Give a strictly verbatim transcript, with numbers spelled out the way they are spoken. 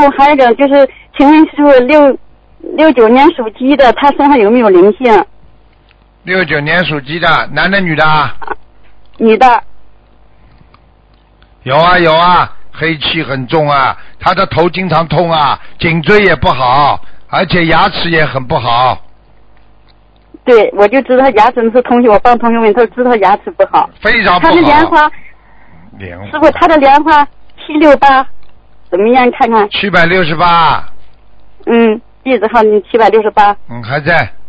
后还有一个就是，请问是六六九年属鸡的，他身上有没有灵性？ 六九年属鸡的，男的女的？ 女的。 有啊有啊，黑气很重啊，他的头经常痛啊，颈椎也不好，而且牙齿也很不好。 对，我就知道他牙齿是同学，我帮同学问，他知道他牙齿不好。 非常不好。 他的莲花， 莲花师傅，他的莲花七六八，怎么样？看看。 七百六十八。 嗯，地址号你七百六十八。 嗯，还在。